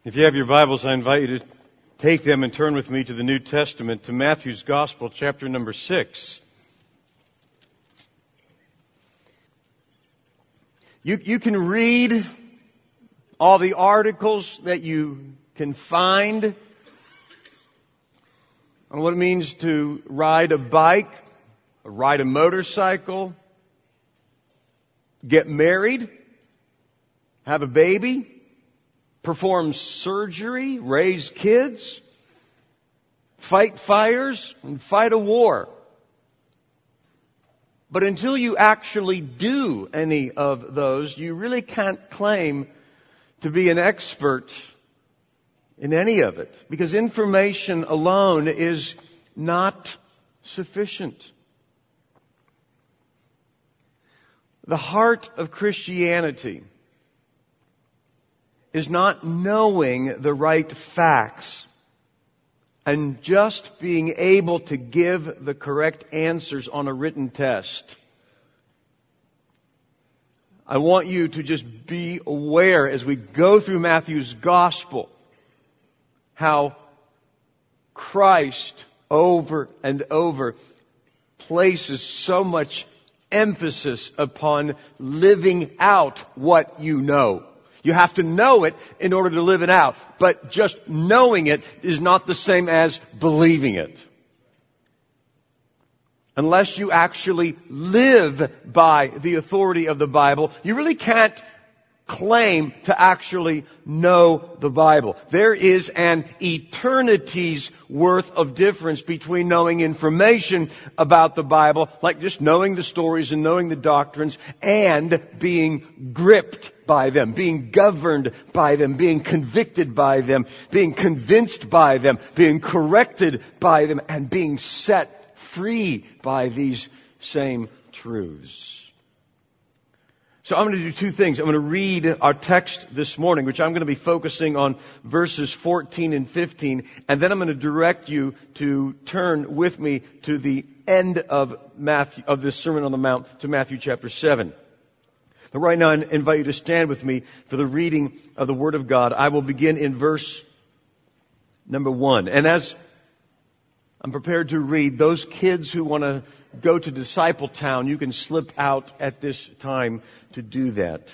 If you have your Bibles, I invite you to take them and turn with me to the New Testament, to Matthew's Gospel, chapter number 6. You can read all the articles that you can find on what it means to ride a bike, ride a motorcycle, get married, have a baby, perform surgery, raise kids, fight fires, and fight a war. But until you actually do any of those, you really can't claim to be an expert in any of it, because information alone is not sufficient. The heart of Christianity is not knowing the right facts and just being able to give the correct answers on a written test. I want you to just be aware as we go through Matthew's Gospel how Christ over and over places so much emphasis upon living out what you know. You have to know it in order to live it out. But just knowing it is not the same as believing it. Unless you actually live by the authority of the Bible, you really can't claim to actually know the Bible. There is an eternity's worth of difference between knowing information about the Bible, like just knowing the stories and knowing the doctrines, and being gripped by them, being governed by them, being convicted by them, being convinced by them, being corrected by them, and being set free by these same truths. So I'm going to do two things. I'm going to read our text this morning, which I'm going to be focusing on verses 14 and 15, and then I'm going to direct you to turn with me to the end of this Sermon on the Mount, to Matthew chapter 7. But right now I invite you to stand with me for the reading of the Word of God. I will begin in verse number 1. And as I'm prepared to read, those kids who want to go to Disciple Town, you can slip out at this time to do that.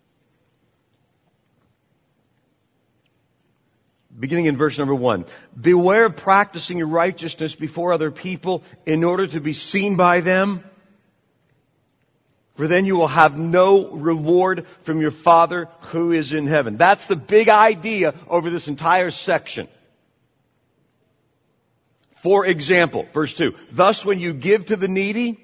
Beginning in verse number 1. Beware of practicing your righteousness before other people in order to be seen by them, for then you will have no reward from your Father who is in heaven. That's the big idea over this entire section. For example, verse 2, thus when you give to the needy,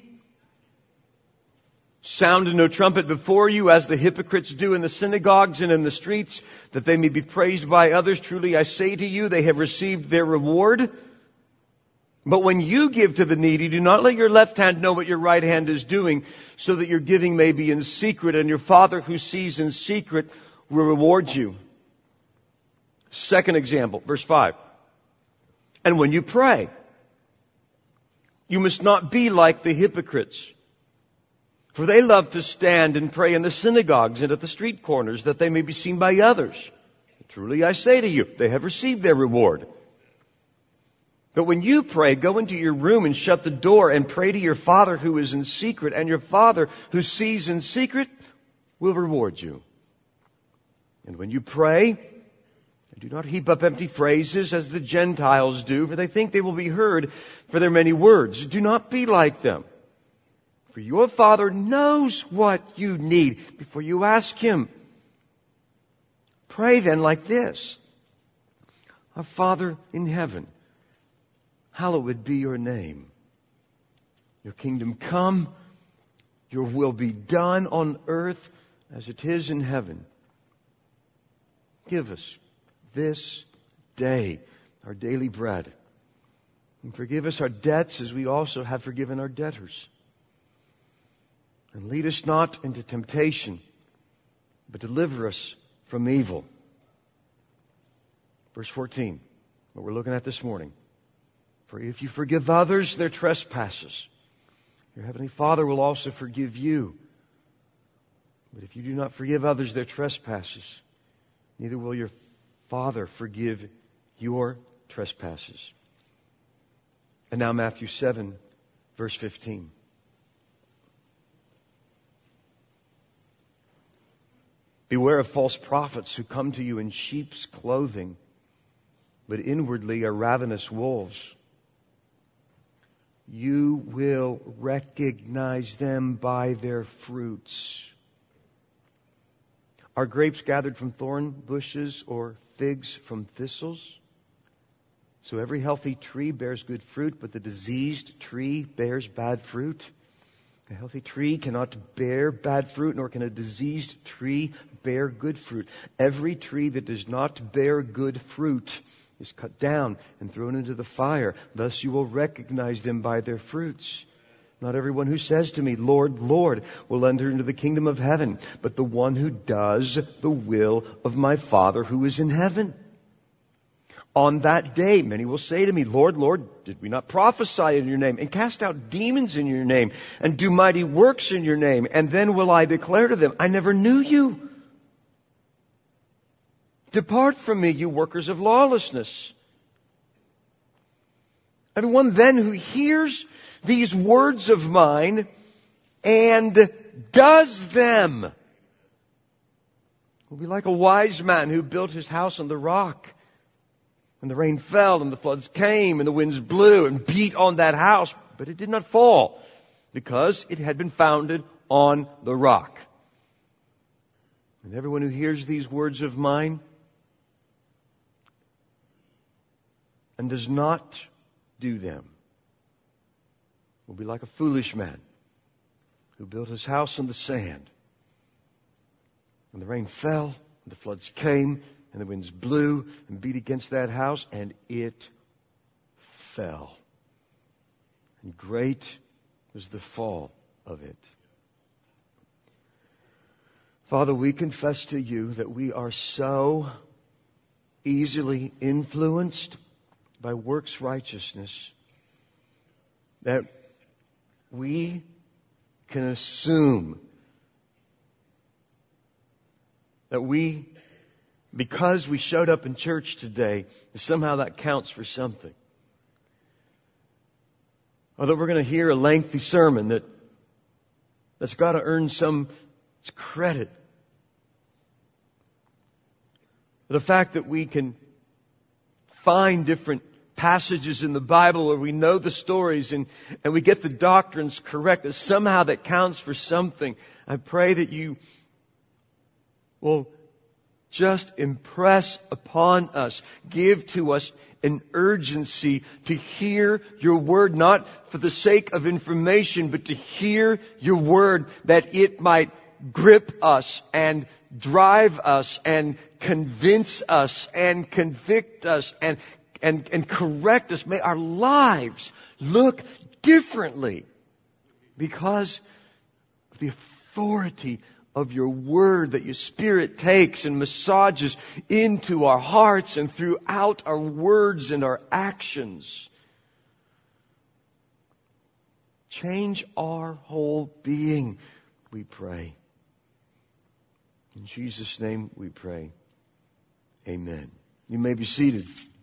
sound no trumpet before you, as the hypocrites do in the synagogues and in the streets, that they may be praised by others. Truly I say to you, they have received their reward. But when you give to the needy, do not let your left hand know what your right hand is doing, so that your giving may be in secret, and your Father who sees in secret will reward you. Second example, verse 5. And when you pray, you must not be like the hypocrites, for they love to stand and pray in the synagogues and at the street corners, that they may be seen by others. Truly I say to you, they have received their reward. But when you pray, go into your room and shut the door and pray to your Father who is in secret, and your Father who sees in secret will reward you. And when you pray, do not heap up empty phrases as the Gentiles do, for they think they will be heard for their many words. Do not be like them, for your Father knows what you need before you ask Him. Pray then like this: Our Father in heaven, hallowed be your name. Your kingdom come, your will be done on earth as it is in heaven. Give us this day our daily bread, and forgive us our debts as we also have forgiven our debtors. And lead us not into temptation, but deliver us from evil. Verse 14, what we're looking at this morning. For if you forgive others their trespasses, your heavenly Father will also forgive you. But if you do not forgive others their trespasses, neither will your Father, forgive your trespasses. And now Matthew 7, verse 15. Beware of false prophets who come to you in sheep's clothing, but inwardly are ravenous wolves. You will recognize them by their fruits. Are grapes gathered from thorn bushes or figs from thistles? So every healthy tree bears good fruit, but the diseased tree bears bad fruit. A healthy tree cannot bear bad fruit, nor can a diseased tree bear good fruit. Every tree that does not bear good fruit is cut down and thrown into the fire. Thus you will recognize them by their fruits. Not everyone who says to me, Lord, Lord, will enter into the kingdom of heaven, but the one who does the will of my Father who is in heaven. On that day, many will say to me, Lord, Lord, did we not prophesy in your name and cast out demons in your name and do mighty works in your name? And then will I declare to them, I never knew you. Depart from me, you workers of lawlessness. Everyone then who hears these words of mine and does them will be like a wise man who built his house on the rock. And the rain fell, and the floods came, and the winds blew and beat on that house, but it did not fall, because it had been founded on the rock. And everyone who hears these words of mine and does not do them will be like a foolish man who built his house on the sand. And the rain fell, and the floods came, and the winds blew and beat against that house, and it fell. And great was the fall of it. Father, we confess to you that we are so easily influenced by works righteousness that we can assume that because we showed up in church today, somehow that counts for something. Or that we're going to hear a lengthy sermon that's got to earn some credit. The fact that we can find different passages in the Bible where we know the stories and we get the doctrines correct, that somehow that counts for something. I pray that you will just impress upon us, give to us an urgency to hear your word, not for the sake of information, but to hear your word that it might grip us and drive us and convince us and convict us and correct us. May our lives look differently because of the authority of your word that your Spirit takes and massages into our hearts and throughout our words and our actions. Change our whole being, we pray. In Jesus' name we pray. Amen. You may be seated.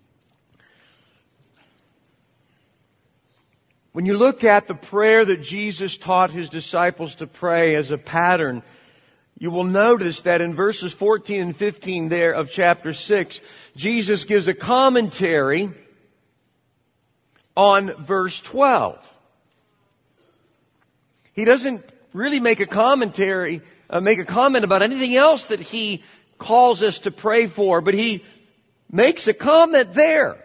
When you look at the prayer that Jesus taught His disciples to pray as a pattern, you will notice that in verses 14 and 15 there of chapter 6, Jesus gives a commentary on verse 12. He doesn't really make a comment about anything else that He calls us to pray for, but He makes a comment there.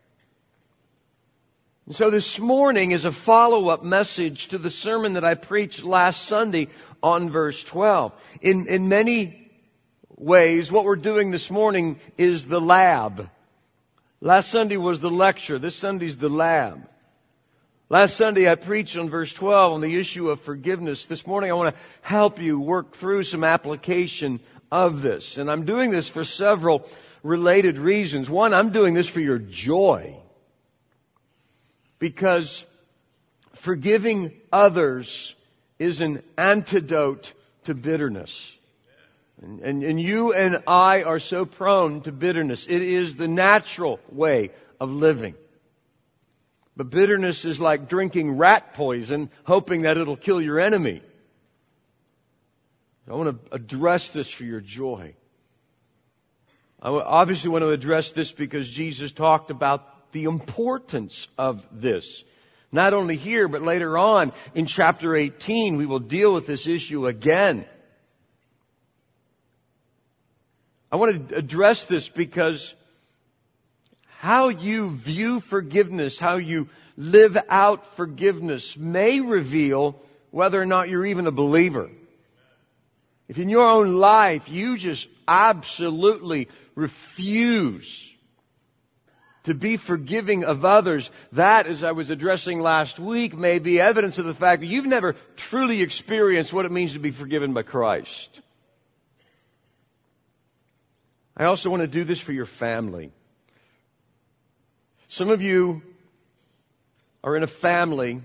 And so this morning is a follow-up message to the sermon that I preached last Sunday on verse 12. In many ways, what we're doing this morning is the lab. Last Sunday was the lecture. This Sunday's the lab. Last Sunday I preached on verse 12 on the issue of forgiveness. This morning I want to help you work through some application of this. And I'm doing this for several related reasons. One, I'm doing this for your joy. Because forgiving others is an antidote to bitterness. And you and I are so prone to bitterness. It is the natural way of living. But bitterness is like drinking rat poison, hoping that it'll kill your enemy. I want to address this for your joy. I obviously want to address this because Jesus talked about the importance of this. Not only here, but later on in chapter 18, we will deal with this issue again. I want to address this because how you view forgiveness, how you live out forgiveness may reveal whether or not you're even a believer. If in your own life you just absolutely refuse to be forgiving of others, that, as I was addressing last week, may be evidence of the fact that you've never truly experienced what it means to be forgiven by Christ. I also want to do this for your family. Some of you are in a family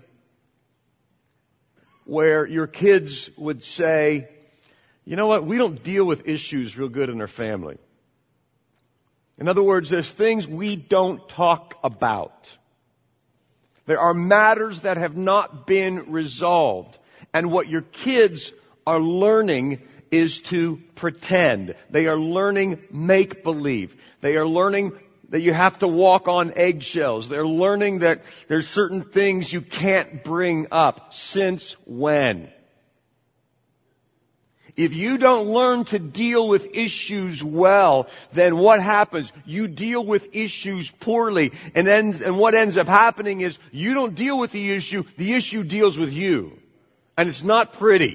where your kids would say, you know what, we don't deal with issues real good in our family. In other words, there's things we don't talk about. There are matters that have not been resolved. And what your kids are learning is to pretend. They are learning make-believe. They are learning that you have to walk on eggshells. They're learning that there's certain things you can't bring up. Since when? If you don't learn to deal with issues well, then what happens? You deal with issues poorly. And what ends up happening is you don't deal with the issue deals with you. And it's not pretty.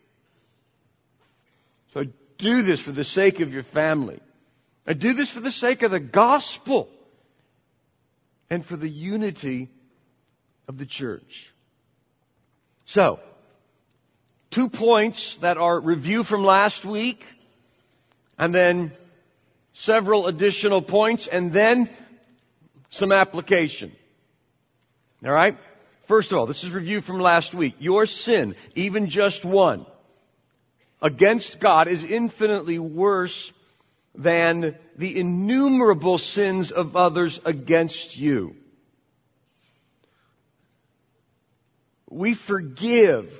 So do this for the sake of your family. I do this for the sake of the gospel and for the unity of the church. So, 2 points that are review from last week, and then several additional points, and then some application. All right? First of all, this is review from last week. Your sin, even just one, against God is infinitely worse than the innumerable sins of others against you. We forgive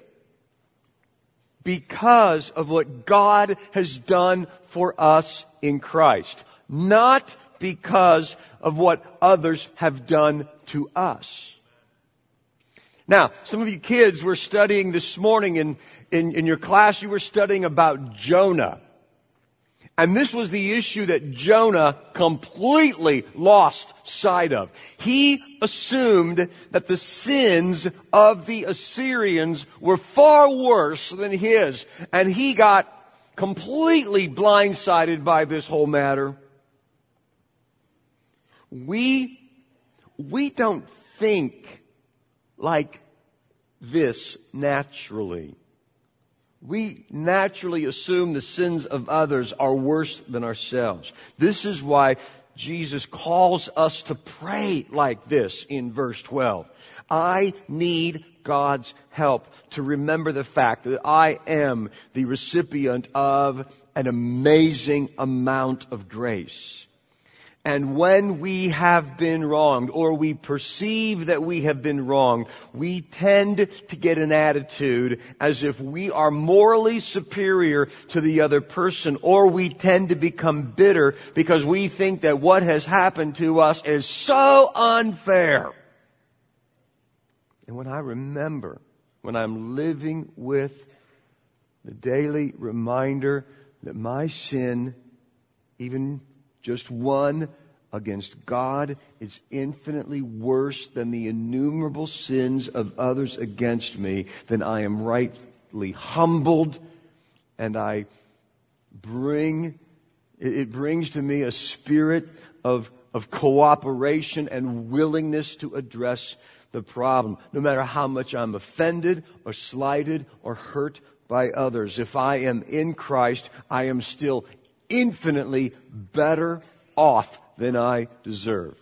because of what God has done for us in Christ, not because of what others have done to us. Now, some of you kids were studying this morning in your class, you were studying about Jonah. And this was the issue that Jonah completely lost sight of. He assumed that the sins of the Assyrians were far worse than his. And he got completely blindsided by this whole matter. We don't think like this naturally. We naturally assume the sins of others are worse than ourselves. This is why Jesus calls us to pray like this in verse 12. I need God's help to remember the fact that I am the recipient of an amazing amount of grace. And when we have been wronged, or we perceive that we have been wronged, we tend to get an attitude as if we are morally superior to the other person, or we tend to become bitter because we think that what has happened to us is so unfair. And when I remember, when I'm living with the daily reminder that my sin, even just one against God, is infinitely worse than the innumerable sins of others against me, then I am rightly humbled, and it brings to me a spirit of cooperation and willingness to address the problem, no matter how much I'm offended or slighted or hurt by others. If I am in Christ, I am still infinitely better off than I deserve.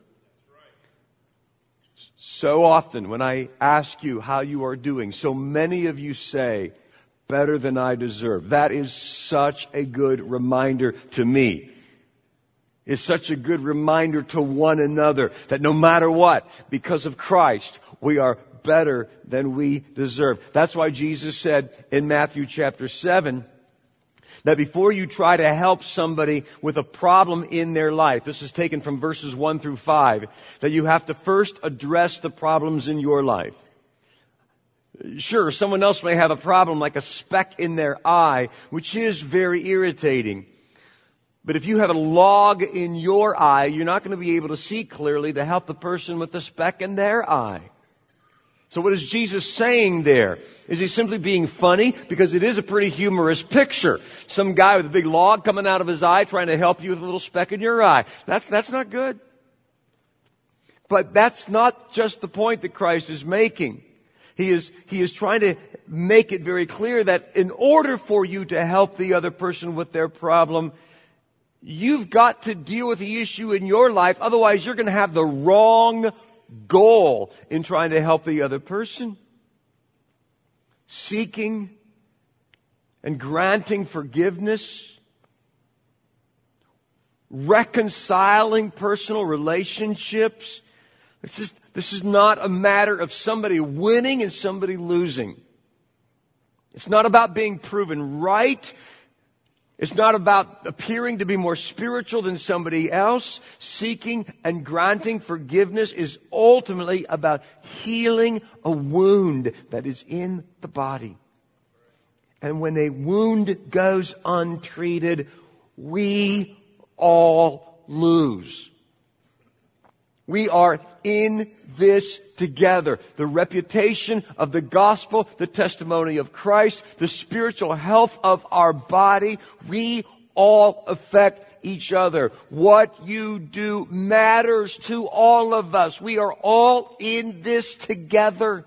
So often when I ask you how you are doing, so many of you say, better than I deserve. That is such a good reminder to me. It's such a good reminder to one another that no matter what, because of Christ, we are better than we deserve. That's why Jesus said in Matthew chapter 7, that before you try to help somebody with a problem in their life, this is taken from verses 1 through 5, that you have to first address the problems in your life. Sure, someone else may have a problem like a speck in their eye, which is very irritating. But if you have a log in your eye, you're not going to be able to see clearly to help the person with the speck in their eye. So what is Jesus saying there? Is he simply being funny? Because it is a pretty humorous picture. Some guy with a big log coming out of his eye trying to help you with a little speck in your eye. That's not good. But that's not just the point that Christ is making. He is trying to make it very clear that in order for you to help the other person with their problem, you've got to deal with the issue in your life. Otherwise, you're going to have the wrong goal in trying to help the other person. Seeking and granting forgiveness. Reconciling personal relationships. This is not a matter of somebody winning and somebody losing. It's not about being proven right. It's not about appearing to be more spiritual than somebody else. Seeking and granting forgiveness is ultimately about healing a wound that is in the body. And when a wound goes untreated, we all lose. We are in this together. The reputation of the gospel, the testimony of Christ, the spiritual health of our body, we all affect each other. What you do matters to all of us. We are all in this together.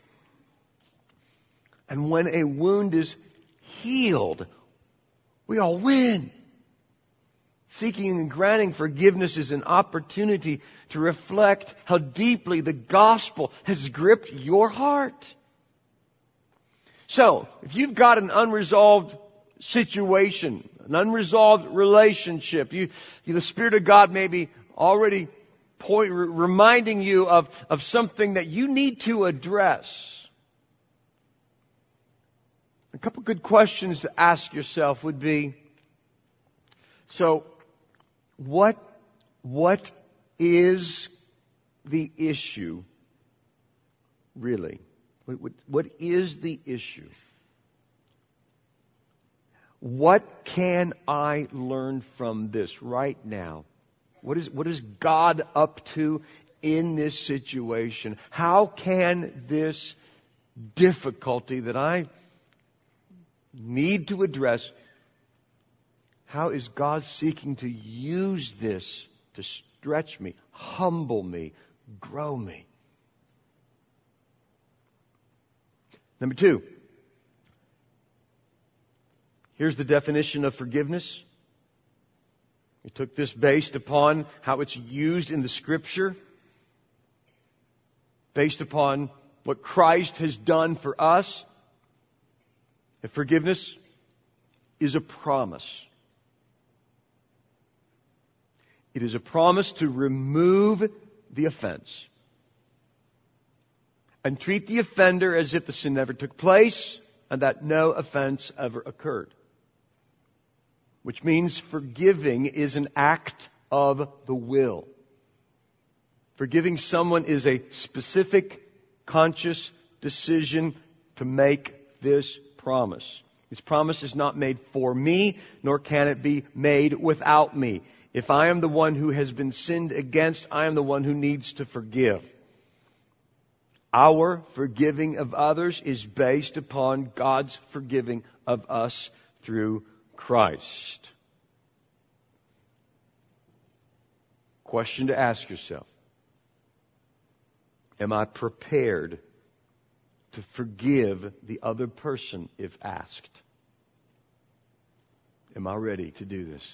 And when a wound is healed, we all win. Seeking and granting forgiveness is an opportunity to reflect how deeply the gospel has gripped your heart. So, if you've got an unresolved situation, an unresolved relationship, the Spirit of God may be already reminding you of something that you need to address. A couple good questions to ask yourself would be, so, what is the issue, really? What is the issue? What can I learn from this right now? What is God up to in this situation? How can this difficulty that I need to address, how is God seeking to use this to stretch me, humble me, grow me? Number 2. Here's the definition of forgiveness. We took this based upon how it's used in the Scripture, based upon what Christ has done for us. And forgiveness is a promise. It is a promise to remove the offense and treat the offender as if the sin never took place and that no offense ever occurred. Which means forgiving is an act of the will. Forgiving someone is a specific, conscious decision to make this promise. This promise is not made for me, nor can it be made without me. If I am the one who has been sinned against, I am the one who needs to forgive. Our forgiving of others is based upon God's forgiving of us through Christ. Question to ask yourself. Am I prepared to forgive the other person if asked? Am I ready to do this?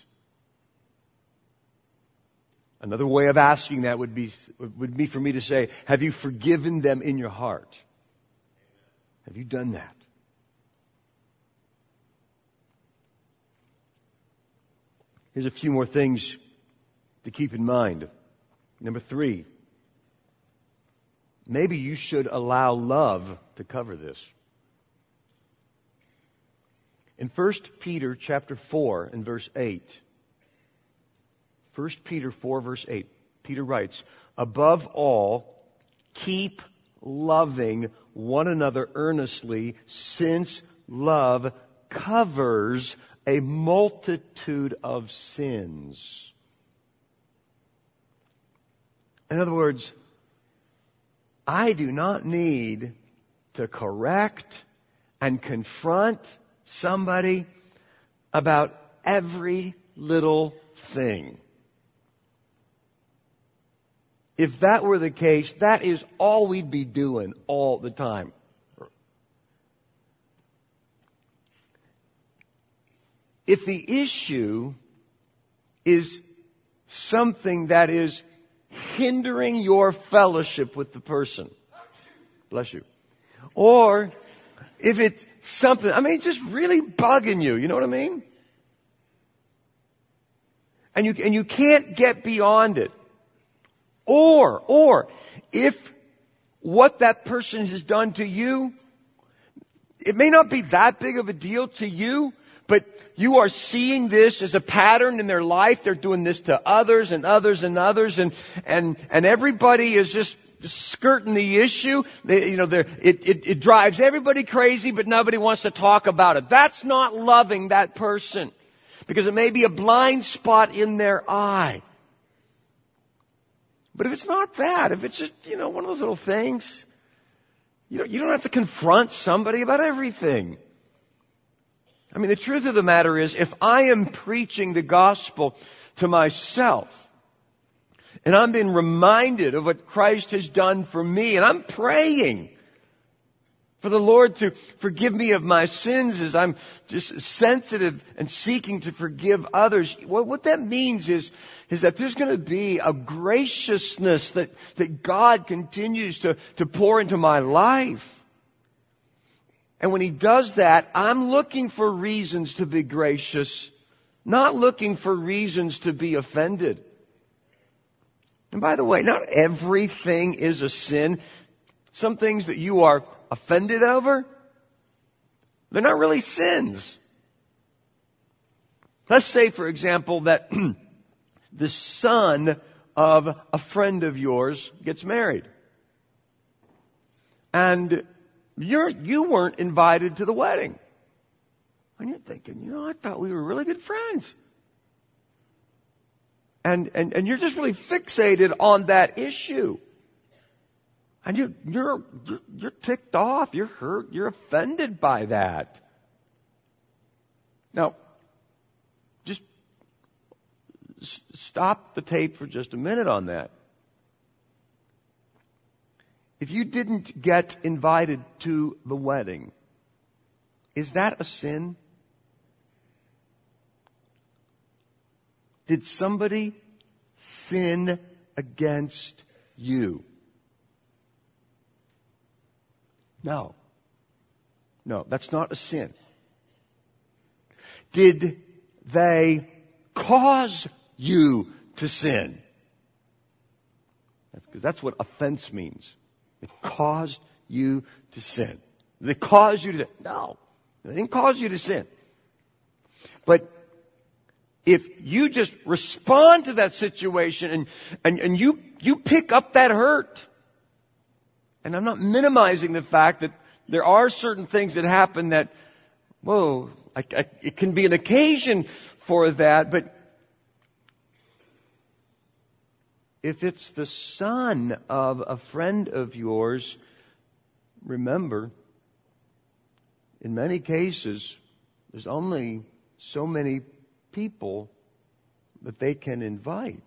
Another way of asking that would be for me to say, have you forgiven them in your heart? Have you done that? Here's a few more things to keep in mind. Number 3, maybe you should allow love to cover this. In 1 Peter chapter 4 and verse 8, 1 Peter 4 verse 8, Peter writes, above all, keep loving one another earnestly, since love covers a multitude of sins. In other words, I do not need to correct and confront somebody about every little thing. If that were the case, that is all we'd be doing all the time. If the issue is something that is hindering your fellowship with the person, bless you, or if it's something, just really bugging you, you know what I mean? And you can't get beyond it. Or if what that person has done to you, it may not be that big of a deal to you, but you are seeing this as a pattern in their life. They're doing this to others and others and others, and everybody is just skirting the issue. It drives everybody crazy, but nobody wants to talk about it. That's not loving that person, because it may be a blind spot in their eye. But if it's not that, if it's just, one of those little things, you don't have to confront somebody about everything. The truth of the matter is, if I am preaching the gospel to myself, and I'm being reminded of what Christ has done for me, and I'm praying for the Lord to forgive me of my sins as I'm just sensitive and seeking to forgive others. What that means is that there's going to be a graciousness that God continues to pour into my life. And when He does that, I'm looking for reasons to be gracious, not looking for reasons to be offended. And by the way, not everything is a sin. Some things that you are offended over, they're not really sins. Let's say, for example, that the son of a friend of yours gets married. And you weren't invited to the wedding. And you're thinking, I thought we were really good friends. And you're just really fixated on that issue. And you're ticked off, you're hurt, you're offended by that. Now, just stop the tape for just a minute on that. If you didn't get invited to the wedding, is that a sin? Did somebody sin against you? No, that's not a sin. Did they cause you to sin? That's what offense means. It caused you to sin. They caused you to sin. No, they didn't cause you to sin. But if you just respond to that situation and you pick up that hurt, and I'm not minimizing the fact that there are certain things that happen that, it can be an occasion for that, but if it's the son of a friend of yours, remember, in many cases, there's only so many people that they can invite.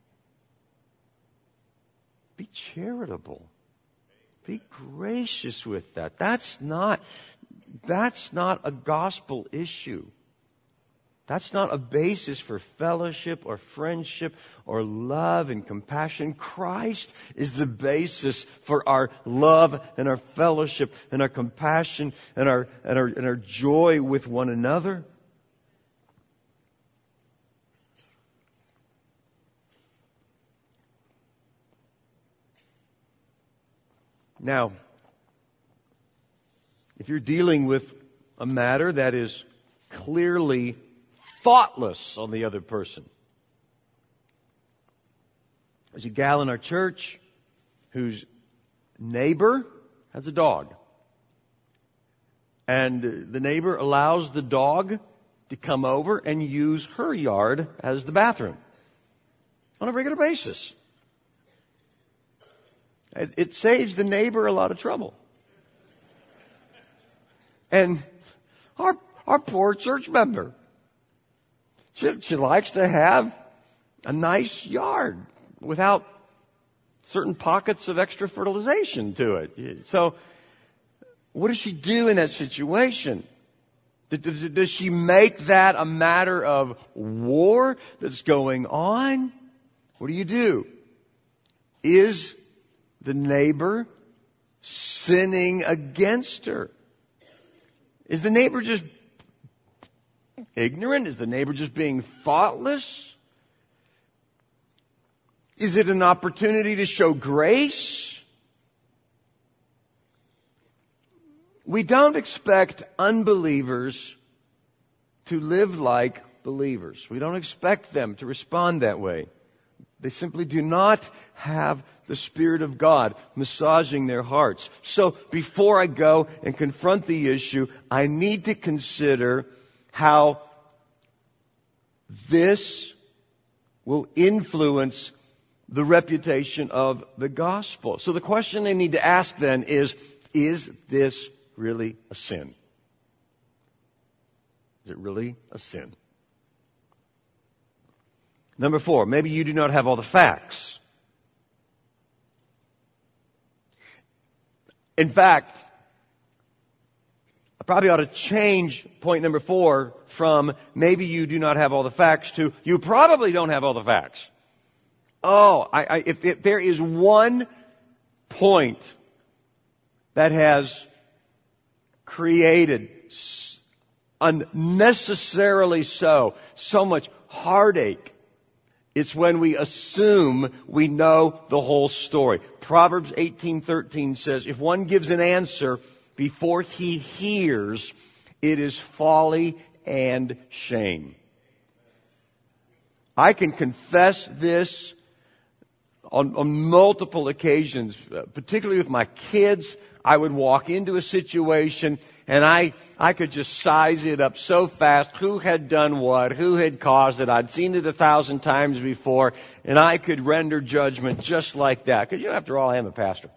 Be charitable. Be gracious with that. That's not a gospel issue. That's not a basis for fellowship or friendship or love and compassion. Christ is the basis for our love and our fellowship and our compassion and our joy with one another. Now, if you're dealing with a matter that is clearly thoughtless on the other person, there's a gal in our church whose neighbor has a dog. And the neighbor allows the dog to come over and use her yard as the bathroom on a regular basis. It saves the neighbor a lot of trouble. And our poor church member, she likes to have a nice yard without certain pockets of extra fertilization to it. So, what does she do in that situation? Does she make that a matter of war that's going on? What do? Is the neighbor sinning against her? Is the neighbor just ignorant? Is the neighbor just being thoughtless? Is it an opportunity to show grace? We don't expect unbelievers to live like believers. We don't expect them to respond that way. They simply do not have the Spirit of God massaging their hearts. So before I go and confront the issue, I need to consider how this will influence the reputation of the gospel. So the question I need to ask then is this really a sin? Is it really a sin? Number 4, maybe you do not have all the facts. In fact, I probably ought to change point number 4 from maybe you do not have all the facts to you probably don't have all the facts. If there is one point that has created unnecessarily so much heartache, it's when we assume we know the whole story. Proverbs 18:13 says, if one gives an answer before he hears, it is folly and shame. I can confess this on multiple occasions, particularly with my kids. I would walk into a situation and I could just size it up so fast. Who had done what? Who had caused it? I'd seen it 1,000 times before, and I could render judgment just like that. Because, after all, I am a pastor.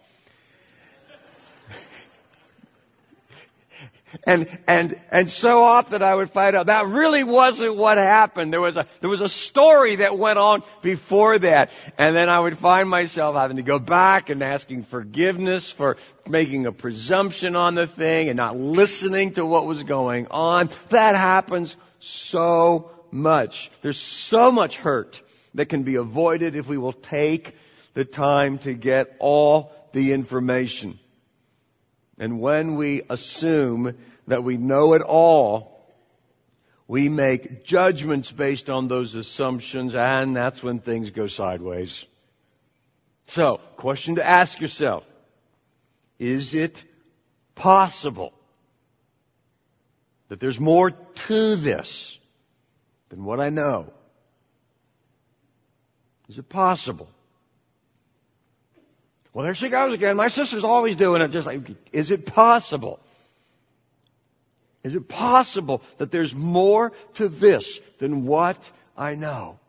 And so often I would find out that really wasn't what happened. There was a story that went on before that. And then I would find myself having to go back and asking forgiveness for making a presumption on the thing and not listening to what was going on. That happens so much. There's so much hurt that can be avoided if we will take the time to get all the information. And when we assume that we know it all, we make judgments based on those assumptions, and that's when things go sideways. So, question to ask yourself, is it possible that there's more to this than what I know? Is it possible? Well, there she goes again. My sister's always doing it. Just like, is it possible? Is it possible that there's more to this than what I know?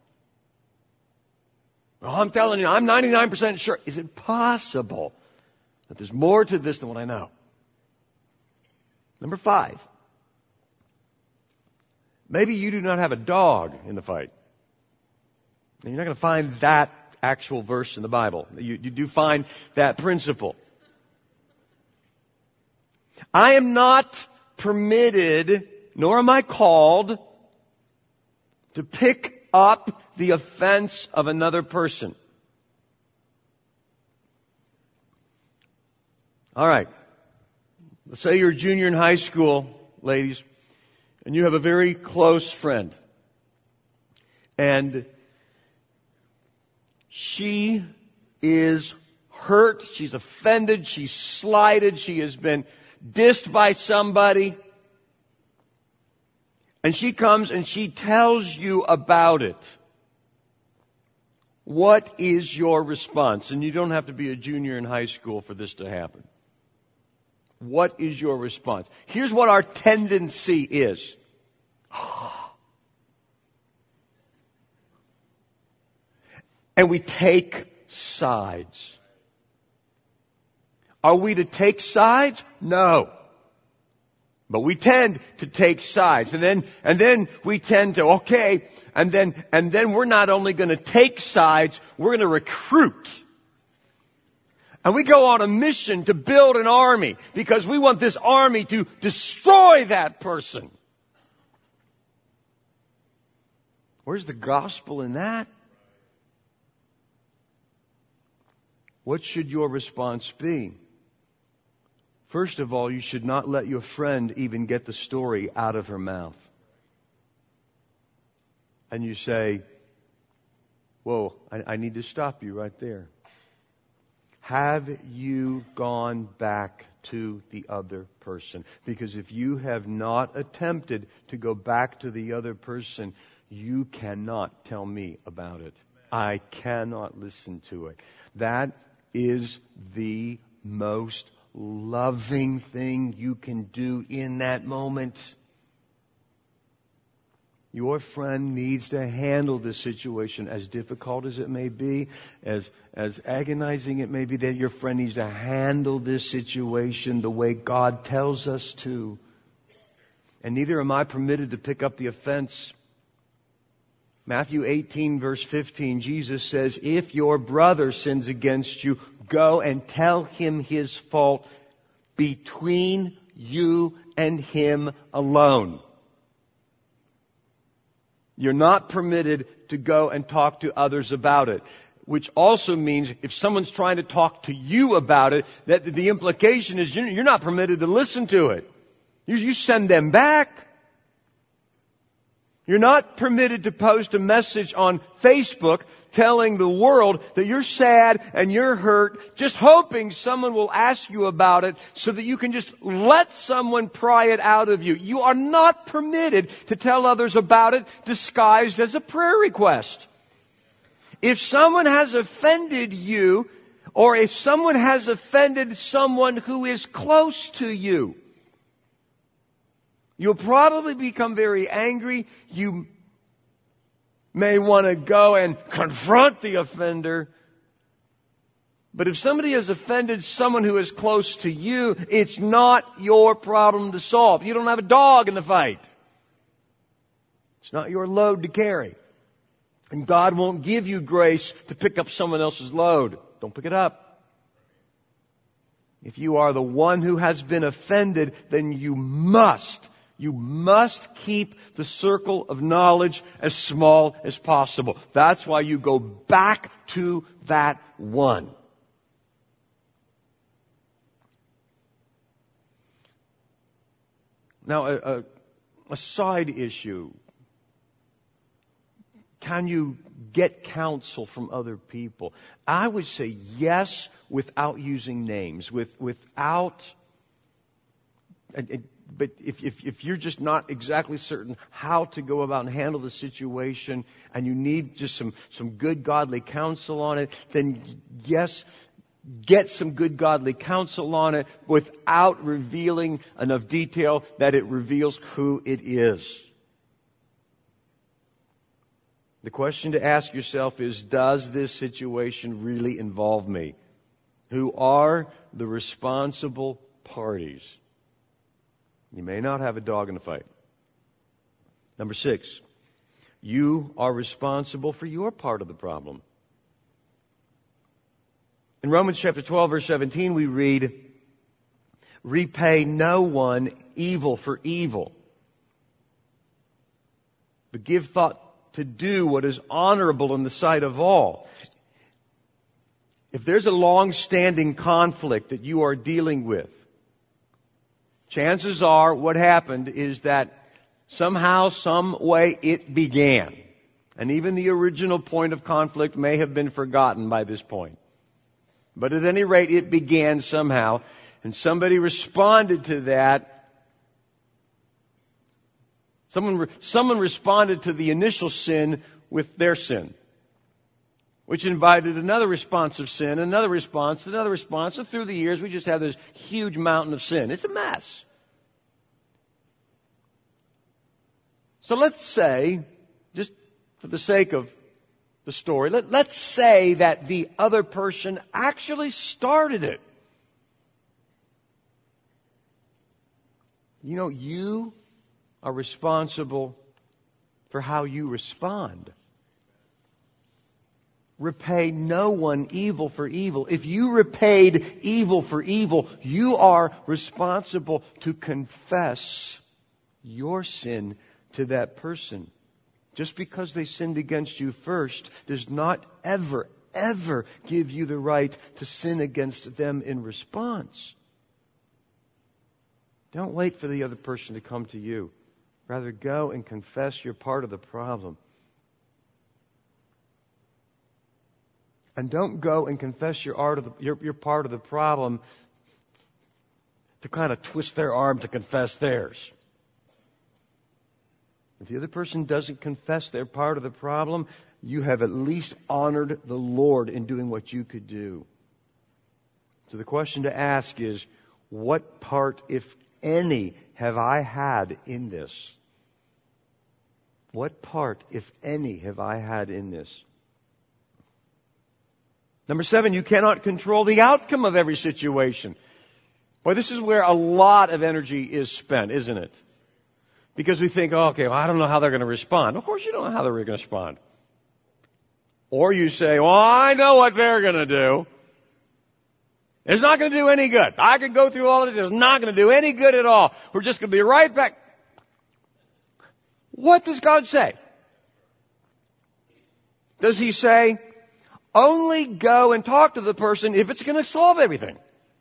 Well, I'm telling you, I'm 99% sure. Is it possible that there's more to this than what I know? Number 5. Maybe you do not have a dog in the fight. And you're not going to find that actual verse in the Bible. You do find that principle. I am not permitted, nor am I called, to pick up the offense of another person. All right. Let's say you're a junior in high school, ladies, and you have a very close friend. And she is hurt, she's offended, she's slighted, she has been dissed by somebody. And she comes and she tells you about it. What is your response? And you don't have to be a junior in high school for this to happen. What is your response? Here's what our tendency is. And we take sides. Are we to take sides? No. But we tend to take sides. And then we tend to, okay, and then we're not only going to take sides, we're going to recruit. And we go on a mission to build an army because we want this army to destroy that person. Where's the gospel in that? What should your response be? First of all, you should not let your friend even get the story out of her mouth. And you say, whoa, I need to stop you right there. Have you gone back to the other person? Because if you have not attempted to go back to the other person, you cannot tell me about it. I cannot listen to it. That is the most loving thing you can do in that moment. Your friend needs to handle this situation, as difficult as it may be, as agonizing it may be, that your friend needs to handle this situation the way God tells us to. And neither am I permitted to pick up the offense. Matthew 18 verse 15, Jesus says, if your brother sins against you, go and tell him his fault between you and him alone. You're not permitted to go and talk to others about it. Which also means if someone's trying to talk to you about it, that the implication is you're not permitted to listen to it. You send them back. You're not permitted to post a message on Facebook telling the world that you're sad and you're hurt, just hoping someone will ask you about it so that you can just let someone pry it out of you. You are not permitted to tell others about it disguised as a prayer request. If someone has offended you, or if someone has offended someone who is close to you, you'll probably become very angry. You may want to go and confront the offender. But if somebody has offended someone who is close to you, it's not your problem to solve. You don't have a dog in the fight. It's not your load to carry. And God won't give you grace to pick up someone else's load. Don't pick it up. If you are the one who has been offended, then you must keep the circle of knowledge as small as possible. That's why you go back to that one. Now, a side issue. Can you get counsel from other people? I would say yes, without using names, without. But if you're just not exactly certain how to go about and handle the situation, and you need just some good godly counsel on it, then yes, get some good godly counsel on it without revealing enough detail that it reveals who it is. The question to ask yourself is, does this situation really involve me? Who are the responsible parties? You may not have a dog in the fight. Number 6, you are responsible for your part of the problem. In Romans chapter 12, verse 17, we read, repay no one evil for evil, but give thought to do what is honorable in the sight of all. If there's a long-standing conflict that you are dealing with, chances are what happened is that somehow, some way it began. And even the original point of conflict may have been forgotten by this point. But at any rate, it began somehow, and somebody responded to that. Someone responded to the initial sin with their sin, which invited another response of sin, another response. And through the years, we just have this huge mountain of sin. It's a mess. So let's say, just for the sake of the story, let's say that the other person actually started it. You know, you are responsible for how you respond. Repay no one evil for evil. If you repaid evil for evil, you are responsible to confess your sin to that person. Just because they sinned against you first does not ever give you the right to sin against them in response. Don't wait for the other person to come to you. Rather, go and confess your part of the problem. And don't go and confess your part of the problem to kind of twist their arm to confess theirs. If the other person doesn't confess their part of the problem, you have at least honored the Lord in doing what you could do. So the question to ask is, what part, if any, have I had in this? What part, if any, have I had in this? Number 7, you cannot control the outcome of every situation. Boy, this is where a lot of energy is spent, isn't it? Because we think, oh, okay, well, I don't know how they're going to respond. Of course you don't know how they're going to respond. Or you say, well, I know what they're going to do. It's not going to do any good. I could go through all of this. It's not going to do any good at all. We're just going to be right back. What does God say? Does He say, only go and talk to the person if it's going to solve everything?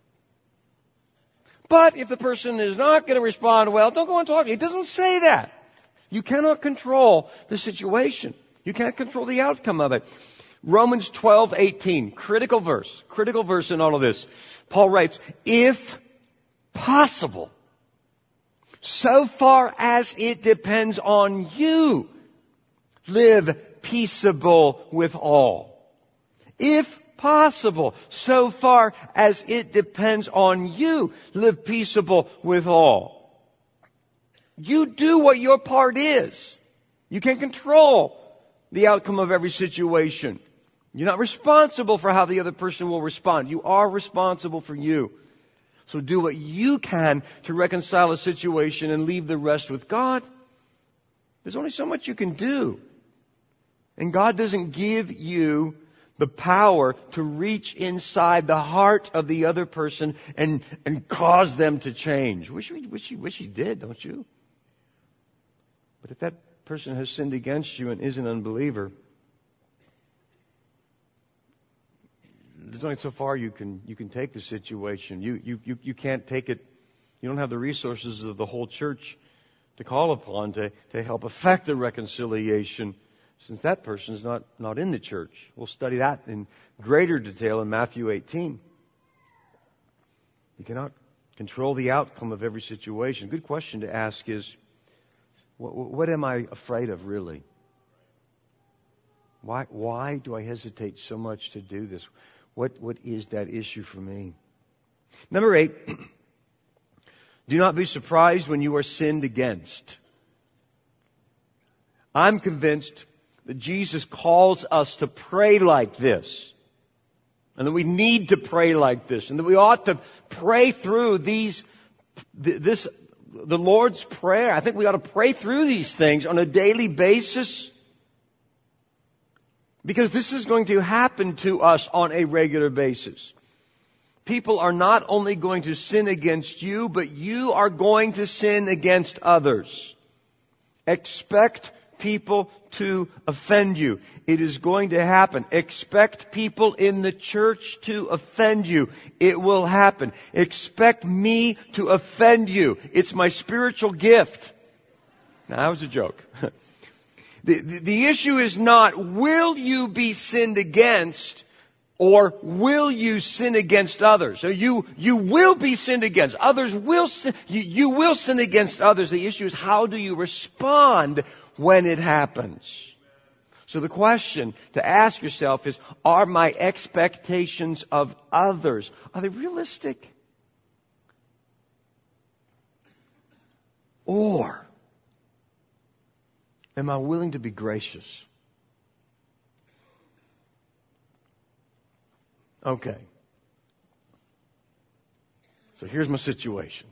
But if the person is not going to respond well, don't go and talk to him. It doesn't say that. You cannot control the situation. You can't control the outcome of it. Romans 12:18, critical verse in all of this. Paul writes, if possible, so far as it depends on you, live peaceable with all. If possible, so far as it depends on you, live peaceable with all. You do what your part is. You can control the outcome of every situation. You're not responsible for how the other person will respond. You are responsible for you. So do what you can to reconcile a situation and leave the rest with God. There's only so much you can do. And God doesn't give you the power to reach inside the heart of the other person and cause them to change. Wish he did, don't you? But if that person has sinned against you and is an unbeliever, there's only so far you can take the situation. You can't take it. You don't have the resources of the whole church to call upon to help effect the reconciliation, since that person is not in the church. We'll study that in greater detail in Matthew 18. You cannot control the outcome of every situation. Good question to ask is, what am I afraid of really? Why do I hesitate so much to do this? What is that issue for me? Number 8, do not be surprised when you are sinned against. I'm convinced that Jesus calls us to pray like this. And that we need to pray like this. And that we ought to pray through the Lord's Prayer. I think we ought to pray through these things on a daily basis. Because this is going to happen to us on a regular basis. People are not only going to sin against you, but you are going to sin against others. Expect people to offend you. It is going to happen. Expect people in the church to offend you. It will happen. Expect me to offend you. It's my spiritual gift. Now, that was a joke. The issue is not, will you be sinned against, Or will you sin against others? So you will be sinned against. Others will sin. You will sin against others. The issue is, how do you respond when it happens? So the question to ask yourself is, are my expectations of others, are they realistic? Or am I willing to be gracious? Okay. So here's my situation.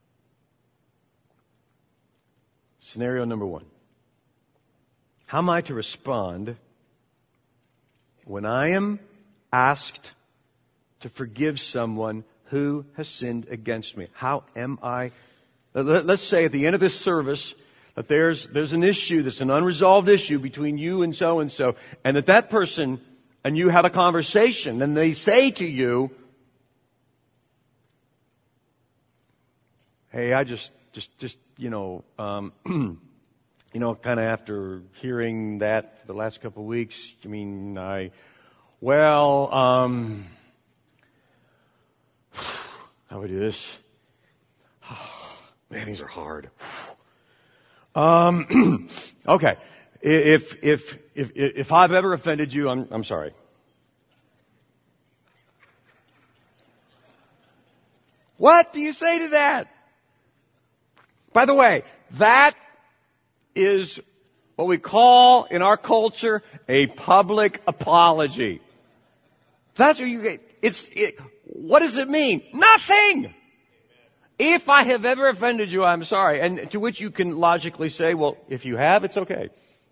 Scenario number 1. How am I to respond when I am asked to forgive someone who has sinned against me? How am I? Let's say at the end of this service that there's an issue, that's an unresolved issue between you and so, and that person and you have a conversation, and they say to you, hey, I just kind of after hearing that for the last couple of weeks, how do we do this? Man, these are hard. Okay. If I've ever offended you, I'm sorry. What do you say to that? By the way, that is what we call in our culture a public apology. That's what you get. What does it mean? Nothing! If I have ever offended you, I'm sorry. And to which you can logically say, well, if you have, it's okay.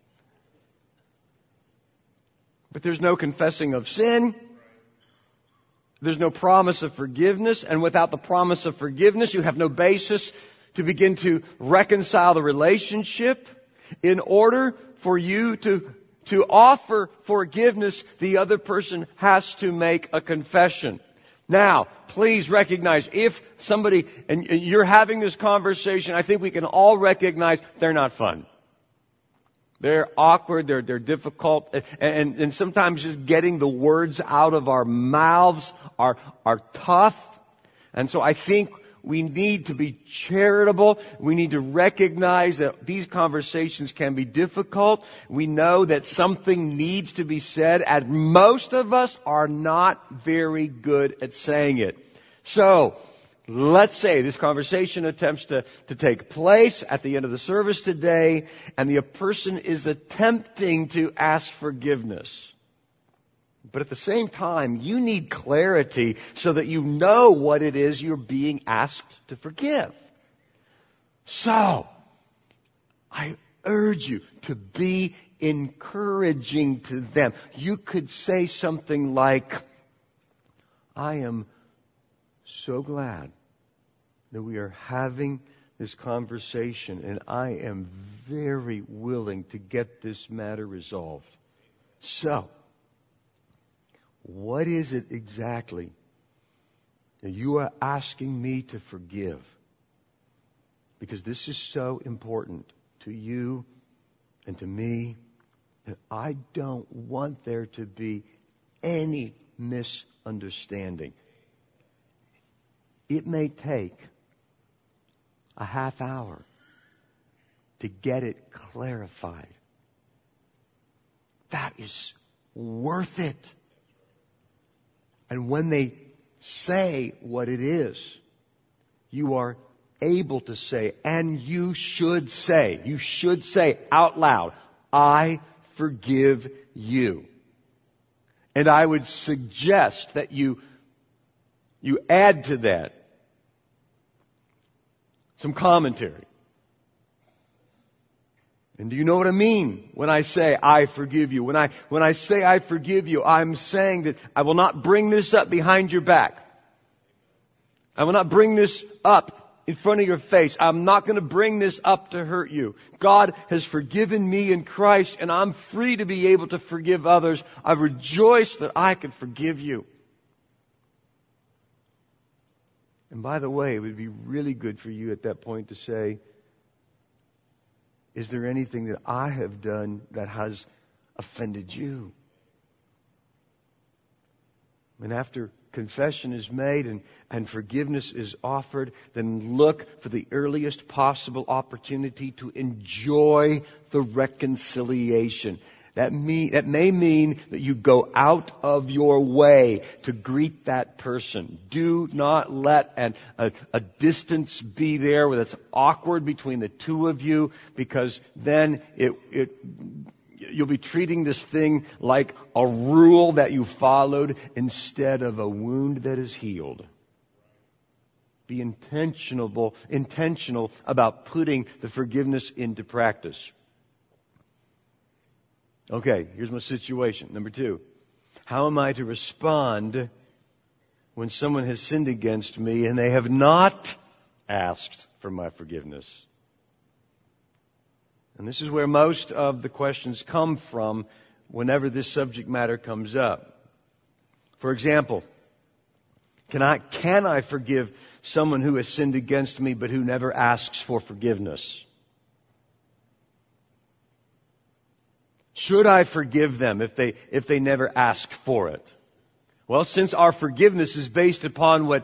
But there's no confessing of sin. There's no promise of forgiveness. And without the promise of forgiveness, you have no basis to begin to reconcile the relationship. In order for you to offer forgiveness, the other person has to make a confession. Now, please recognize, if somebody, and you're having this conversation, I think we can all recognize they're not fun. They're awkward, they're difficult, and sometimes just getting the words out of our mouths are tough. And so I think we need to be charitable. We need to recognize that these conversations can be difficult. We know that something needs to be said, and most of us are not very good at saying it. So, let's say this conversation attempts to take place at the end of the service today, and the person is attempting to ask forgiveness. But at the same time, you need clarity so that you know what it is you're being asked to forgive. So, I urge you to be encouraging to them. You could say something like, I am so glad that we are having this conversation, and I am very willing to get this matter resolved. So, what is it exactly that you are asking me to forgive? Because this is so important to you and to me, and I don't want there to be any misunderstanding. It may take a half hour to get it clarified. That is worth it. And when they say what it is, you are able to say, and you should say out loud, I forgive you. And I would suggest that you add to that some commentary. And do you know what I mean when I say, I forgive you? When I say I forgive you, I'm saying that I will not bring this up behind your back. I will not bring this up in front of your face. I'm not going to bring this up to hurt you. God has forgiven me in Christ, and I'm free to be able to forgive others. I rejoice that I can forgive you. And by the way, it would be really good for you at that point to say, is there anything that I have done that has offended you? And after confession is made and forgiveness is offered, then look for the earliest possible opportunity to enjoy the reconciliation. That may mean that you go out of your way to greet that person. Do not let a distance be there where it's awkward between the two of you, because then you'll be treating this thing like a rule that you followed instead of a wound that is healed. Be intentional about putting the forgiveness into practice. Okay, here's my situation. Number 2. How am I to respond when someone has sinned against me and they have not asked for my forgiveness? And this is where most of the questions come from whenever this subject matter comes up. For example, can I forgive someone who has sinned against me but who never asks for forgiveness? Should I forgive them if they never ask for it? Well, since our forgiveness is based upon what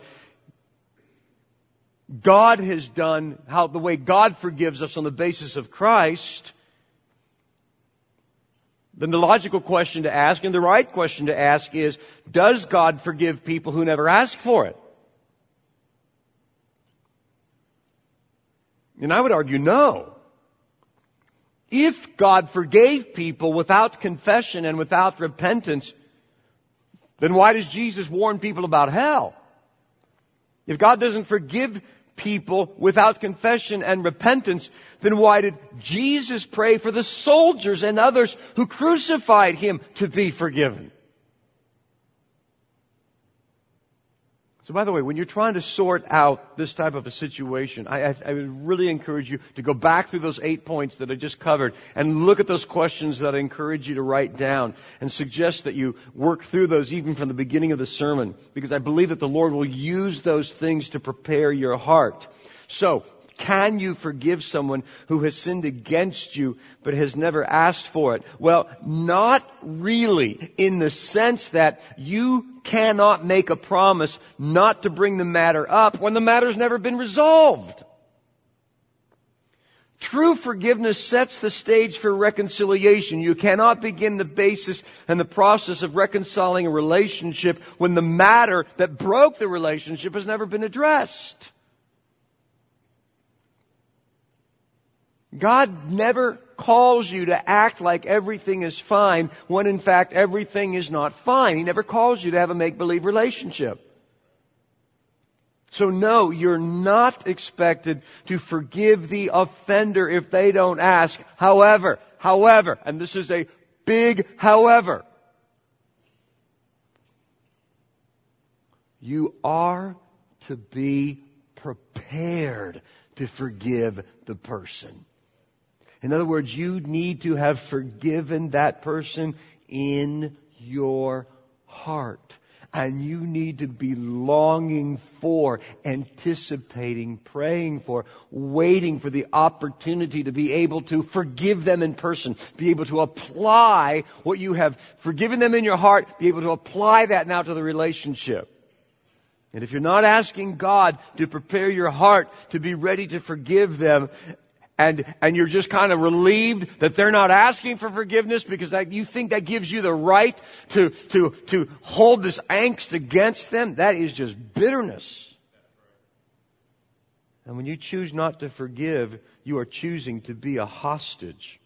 God has done, the way God forgives us on the basis of Christ, then the logical question to ask and the right question to ask is, does God forgive people who never ask for it? And I would argue no. If God forgave people without confession and without repentance, then why does Jesus warn people about hell? If God doesn't forgive people without confession and repentance, then why did Jesus pray for the soldiers and others who crucified Him to be forgiven? So by the way, when you're trying to sort out this type of a situation, I would really encourage you to go back through those 8 points that I just covered and look at those questions that I encourage you to write down, and suggest that you work through those even from the beginning of the sermon, because I believe that the Lord will use those things to prepare your heart. So, can you forgive someone who has sinned against you but has never asked for it? Well, not really, in the sense that you cannot make a promise not to bring the matter up when the matter's never been resolved. True forgiveness sets the stage for reconciliation. You cannot begin the basis and the process of reconciling a relationship when the matter that broke the relationship has never been addressed. God never calls you to act like everything is fine when in fact everything is not fine. He never calls you to have a make-believe relationship. So no, you're not expected to forgive the offender if they don't ask. However, and this is a big however, you are to be prepared to forgive the person. In other words, you need to have forgiven that person in your heart. And you need to be longing for, anticipating, praying for, waiting for the opportunity to be able to forgive them in person. Be able to apply what you have forgiven them in your heart. Be able to apply that now to the relationship. And if you're not asking God to prepare your heart to be ready to forgive them, and you're just kind of relieved that they're not asking for forgiveness because you think that gives you the right to hold this angst against them, that is just bitterness. And when you choose not to forgive, you are choosing to be a hostage.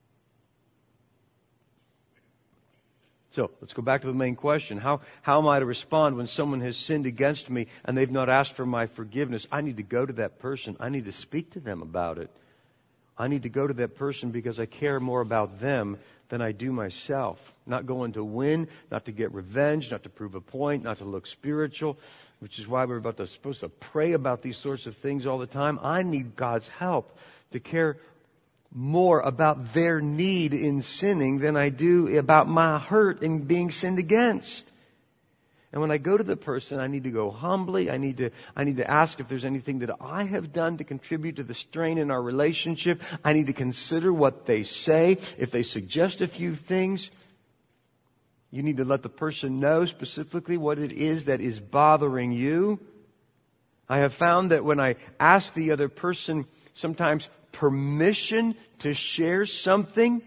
So, let's go back to the main question. How am I to respond when someone has sinned against me and they've not asked for my forgiveness? I need to go to that person. I need to speak to them about it. I need to go to that person because I care more about them than I do myself. Not going to win, not to get revenge, not to prove a point, not to look spiritual, which is why we're supposed to pray about these sorts of things all the time. I need God's help to care more about their need in sinning than I do about my hurt in being sinned against. And when I go to the person, I need to go humbly. I need to ask if there's anything that I have done to contribute to the strain in our relationship. I need to consider what they say. If they suggest a few things, You need to let the person know specifically what it is that is bothering you. I have found that when I ask the other person sometimes permission to share something,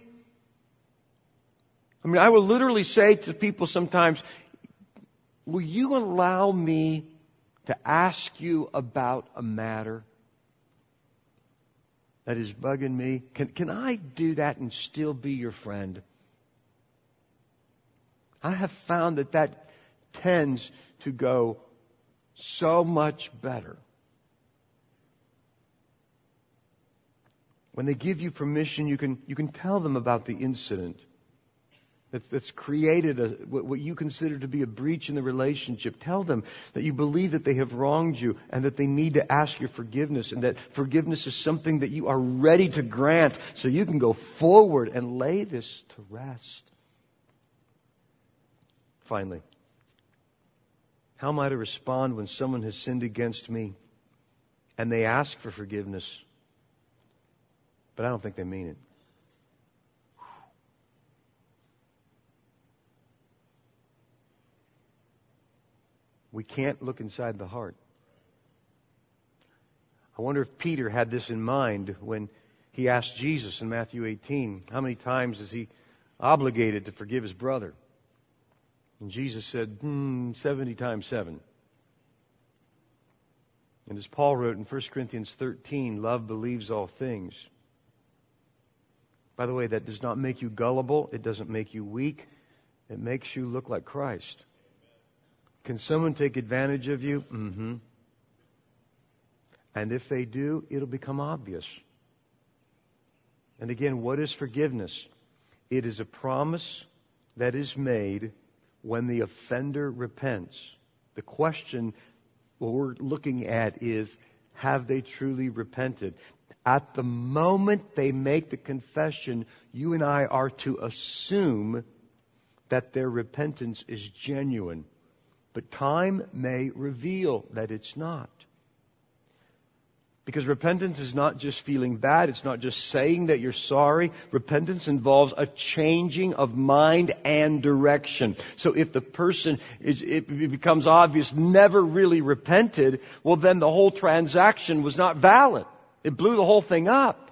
I will literally say to people sometimes, will you allow me to ask you about a matter that is bugging me? Can I do that and still be your friend? I have found that tends to go so much better. When they give you permission, you can tell them about the incident that's created what you consider to be a breach in the relationship. Tell them that you believe that they have wronged you and that they need to ask your forgiveness, and that forgiveness is something that you are ready to grant so you can go forward and lay this to rest. Finally, how am I to respond when someone has sinned against me and they ask for forgiveness, but I don't think they mean it? We can't look inside the heart. I wonder if Peter had this in mind when he asked Jesus in Matthew 18, how many times is he obligated to forgive his brother? And Jesus said, 70 times 7. And as Paul wrote in 1 Corinthians 13, love believes all things. By the way, that does not make you gullible. It doesn't make you weak. It makes you look like Christ. Can someone take advantage of you? Mm-hmm. And if they do, it'll become obvious. And again, what is forgiveness? It is a promise that is made when the offender repents. The question what we're looking at is, have they truly repented? At the moment they make the confession, you and I are to assume that their repentance is genuine. But time may reveal that it's not. Because repentance is not just feeling bad. It's not just saying that you're sorry. Repentance involves a changing of mind and direction. So if the person it becomes obvious never really repented, well then the whole transaction was not valid. It blew the whole thing up.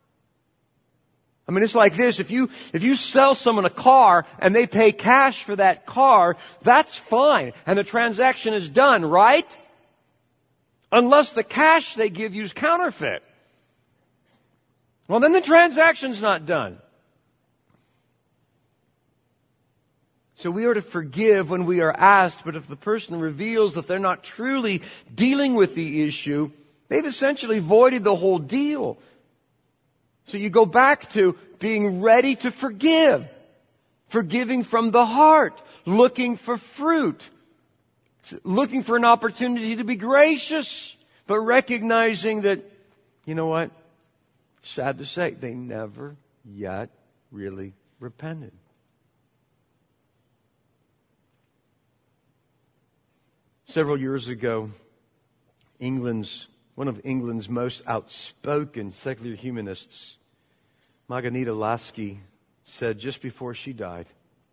It's like this. If you sell someone a car and they pay cash for that car, that's fine. And the transaction is done, right? Unless the cash they give you is counterfeit. Well, then the transaction's not done. So we are to forgive when we are asked, but if the person reveals that they're not truly dealing with the issue, they've essentially voided the whole deal. So you go back to being ready to forgive. Forgiving from the heart. Looking for fruit. Looking for an opportunity to be gracious. But recognizing that, you know what? Sad to say, they never yet really repented. Several years ago, one of England's most outspoken secular humanists, Margarita Lasky, said just before she died,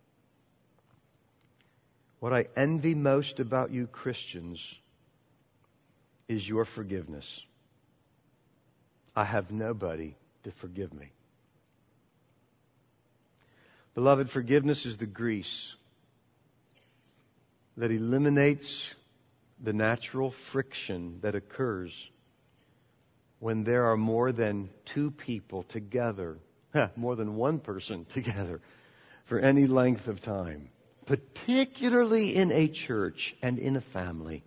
"What I envy most about you Christians is your forgiveness. I have nobody to forgive me." Beloved, forgiveness is the grease that eliminates the natural friction that occurs when there are more than two people together, more than one person together for any length of time, particularly in a church and in a family.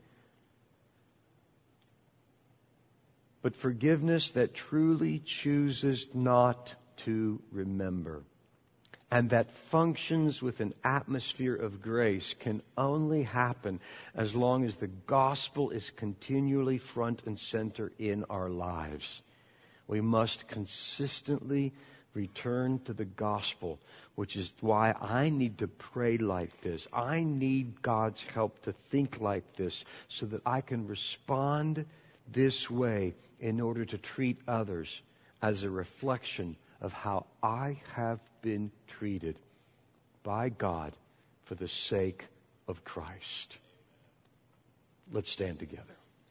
But forgiveness that truly chooses not to remember and that functions with an atmosphere of grace can only happen as long as the gospel is continually front and center in our lives. We must consistently return to the gospel, which is why I need to pray like this. I need God's help to think like this so that I can respond this way in order to treat others as a reflection of how I have been treated by God for for the sake of Christ. Let's stand together.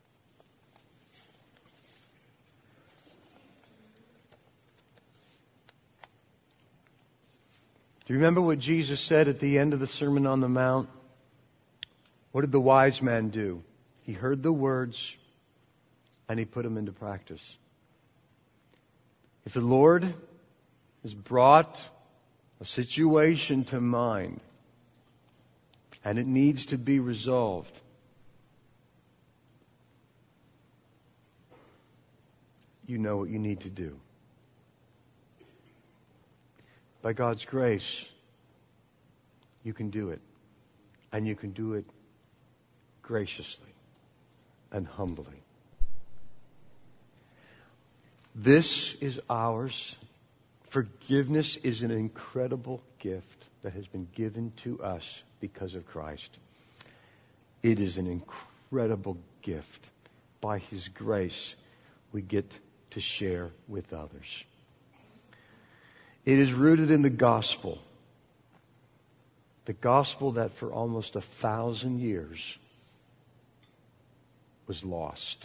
Do you remember what Jesus said at the end of the Sermon on the Mount? What did the wise man do? He heard the words and he put them into practice. If the Lord has brought a situation to mind and it needs to be resolved, you know what you need to do. By God's grace, you can do it. And you can do it graciously and humbly. This is ours. Forgiveness is an incredible gift that has been given to us because of Christ. It is an incredible gift. By His grace, we get to share with others. It is rooted in the gospel. The gospel that for almost 1,000 years was lost.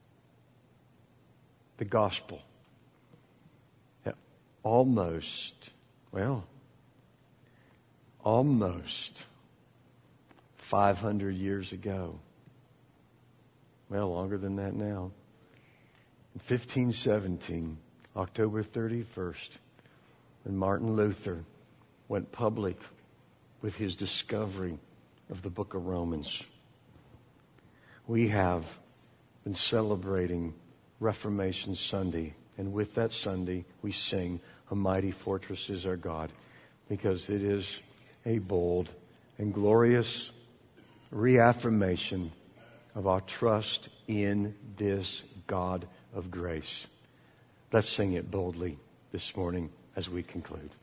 The gospel that almost 500 years ago. Well, longer than that now. In 1517, October 31st, when Martin Luther went public with his discovery of the book of Romans. We have been celebrating Reformation Sunday, and with that Sunday we sing, "A Mighty Fortress is Our God," because it is a bold and glorious reaffirmation of our trust in this God of grace. Let's sing it boldly this morning as we conclude.